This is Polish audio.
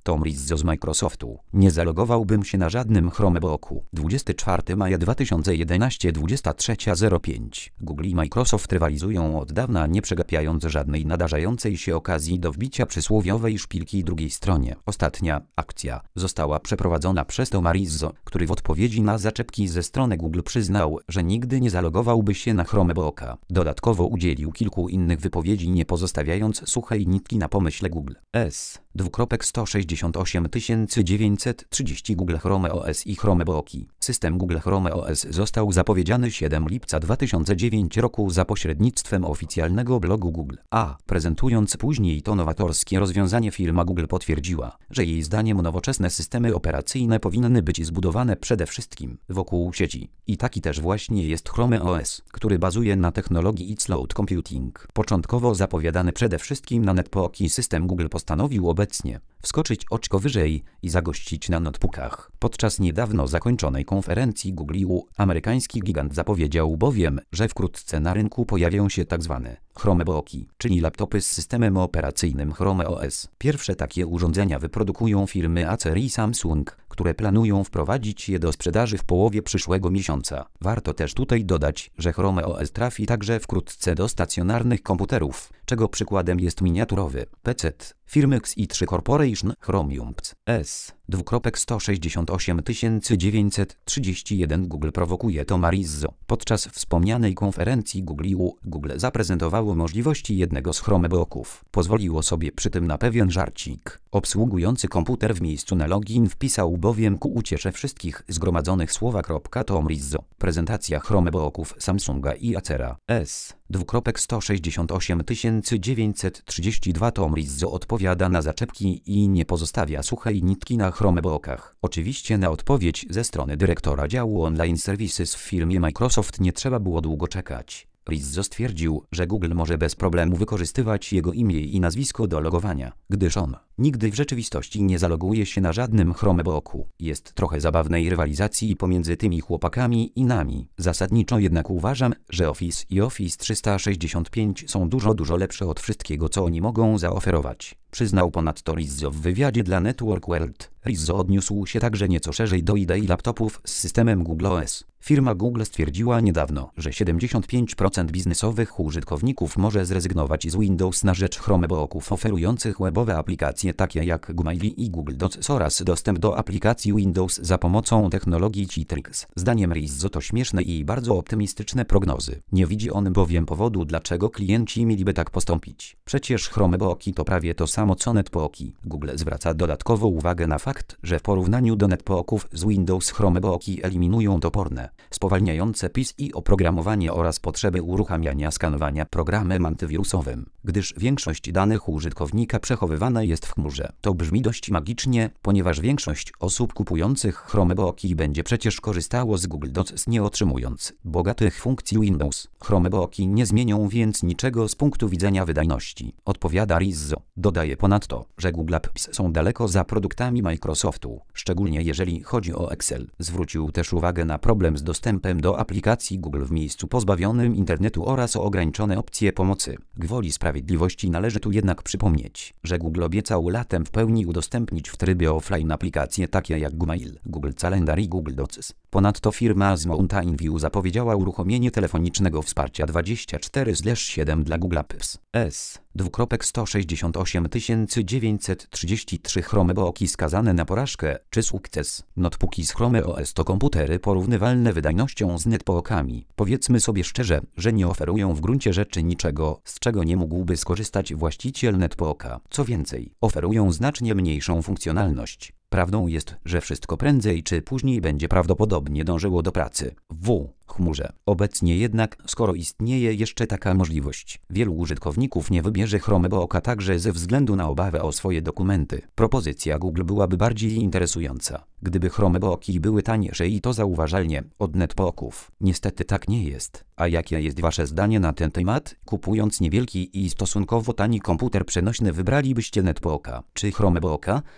Tom Rizzo z Microsoftu. Nie zalogowałbym się na żadnym Chromebooku. 24 maja 2011 23:05. Google i Microsoft rywalizują od dawna, nie przegapiając żadnej nadarzającej się okazji do wbicia przysłowiowej szpilki drugiej stronie. Ostatnia akcja została przeprowadzona przez Toma Rizzo, który w odpowiedzi na zaczepki ze strony Google przyznał, że nigdy nie zalogowałby się na Chromebooka. Dodatkowo udzielił kilku innych wypowiedzi, nie pozostawiając suchej nitki na pomyśle Google. 168 Google Chrome OS i Chromebooki. System Google Chrome OS został zapowiedziany 7 lipca 2009 roku za pośrednictwem oficjalnego blogu Google. Prezentując później to nowatorskie rozwiązanie, firma Google potwierdziła, że jej zdaniem nowoczesne systemy operacyjne powinny być zbudowane przede wszystkim wokół sieci. I taki też właśnie jest Chrome OS, który bazuje na technologii It's Cloud Computing. Początkowo zapowiadany przede wszystkim na netbooki, system Google postanowił obecnie wskoczyć oczko wyżej i zagościć na notebookach. Podczas niedawno zakończonej konferencji Google amerykański gigant zapowiedział bowiem, że wkrótce na rynku pojawią się tzw. Chromebooki, czyli laptopy z systemem operacyjnym Chrome OS. Pierwsze takie urządzenia wyprodukują firmy Acer i Samsung, które planują wprowadzić je do sprzedaży w połowie przyszłego miesiąca. Warto też tutaj dodać, że Chrome OS trafi także wkrótce do stacjonarnych komputerów, czego przykładem jest miniaturowy PC firmy XI3 Corporation Chromium S. 168 931 Google prowokuje Toma Rizzo. Podczas wspomnianej konferencji Google zaprezentowało możliwości jednego z Chromebooków. Pozwoliło sobie przy tym na pewien żarcik. Obsługujący komputer w miejscu na login wpisał bowiem ku uciesze wszystkich zgromadzonych słowa Tom Rizzo. Prezentacja Chromebooków Samsunga i Acera S. 168 932 Tom Rizzo odpowiada na zaczepki i nie pozostawia suchej nitki na Chromebookach. Oczywiście na odpowiedź ze strony dyrektora działu Online Services w firmie Microsoft nie trzeba było długo czekać. Rizzo stwierdził, że Google może bez problemu wykorzystywać jego imię i nazwisko do logowania, gdyż on nigdy w rzeczywistości nie zaloguje się na żadnym Chromebooku. Jest trochę zabawnej rywalizacji pomiędzy tymi chłopakami i nami. Zasadniczo jednak uważam, że Office i Office 365 są dużo lepsze od wszystkiego, co oni mogą zaoferować. Przyznał ponadto Rizzo w wywiadzie dla Network World. Rizzo odniósł się także nieco szerzej do idei laptopów z systemem Google OS. Firma Google stwierdziła niedawno, że 75% biznesowych użytkowników może zrezygnować z Windows na rzecz Chromebooków oferujących webowe aplikacje takie jak Gmail i Google Docs oraz dostęp do aplikacji Windows za pomocą technologii Citrix. Zdaniem Rizzo to śmieszne i bardzo optymistyczne prognozy. Nie widzi on bowiem powodu, dlaczego klienci mieliby tak postąpić. Przecież Chromebooki to prawie to samo co netbooki. Google zwraca dodatkowo uwagę na fakt, że w porównaniu do netbooków z Windows Chromebooki eliminują toporne, spowalniające PIS i oprogramowanie oraz potrzeby uruchamiania skanowania programem antywirusowym, gdyż większość danych użytkownika przechowywana jest w chmurze. To brzmi dość magicznie, ponieważ większość osób kupujących Chromebooki będzie przecież korzystało z Google Docs, nie otrzymując bogatych funkcji Windows. Chromebooki nie zmienią więc niczego z punktu widzenia wydajności, odpowiada Rizzo. Dodaje ponadto, że Google Apps są daleko za produktami Microsoftu, szczególnie jeżeli chodzi o Excel. Zwrócił też uwagę na problem z dostępem do aplikacji Google w miejscu pozbawionym internetu oraz o ograniczone opcje pomocy. Gwoli sprawiedliwości należy tu jednak przypomnieć, że Google obiecał latem w pełni udostępnić w trybie offline aplikacje takie jak Gmail, Google Calendar i Google Docs. Ponadto firma z Mountain View zapowiedziała uruchomienie telefonicznego wsparcia 24/7 dla Google Apps. S. 168 933 Chromebooki skazane na porażkę czy sukces. Notebooki z Chrome OS to komputery porównywalne wydajnością z netbookami. Powiedzmy sobie szczerze, że nie oferują w gruncie rzeczy niczego, z czego nie mógłby skorzystać właściciel netbooka. Co więcej, oferują znacznie mniejszą funkcjonalność. Prawdą jest, że wszystko prędzej czy później będzie prawdopodobnie dążyło do pracy w chmurze. Obecnie jednak, skoro istnieje jeszcze taka możliwość, wielu użytkowników nie wybierze Chromebooka także ze względu na obawę o swoje dokumenty. Propozycja Google byłaby bardziej interesująca, gdyby Chromebooki były tańsze i to zauważalnie od netbooków. Niestety tak nie jest. A jakie jest wasze zdanie na ten temat? Kupując niewielki i stosunkowo tani komputer przenośny, wybralibyście netbooka czy Chromebooka?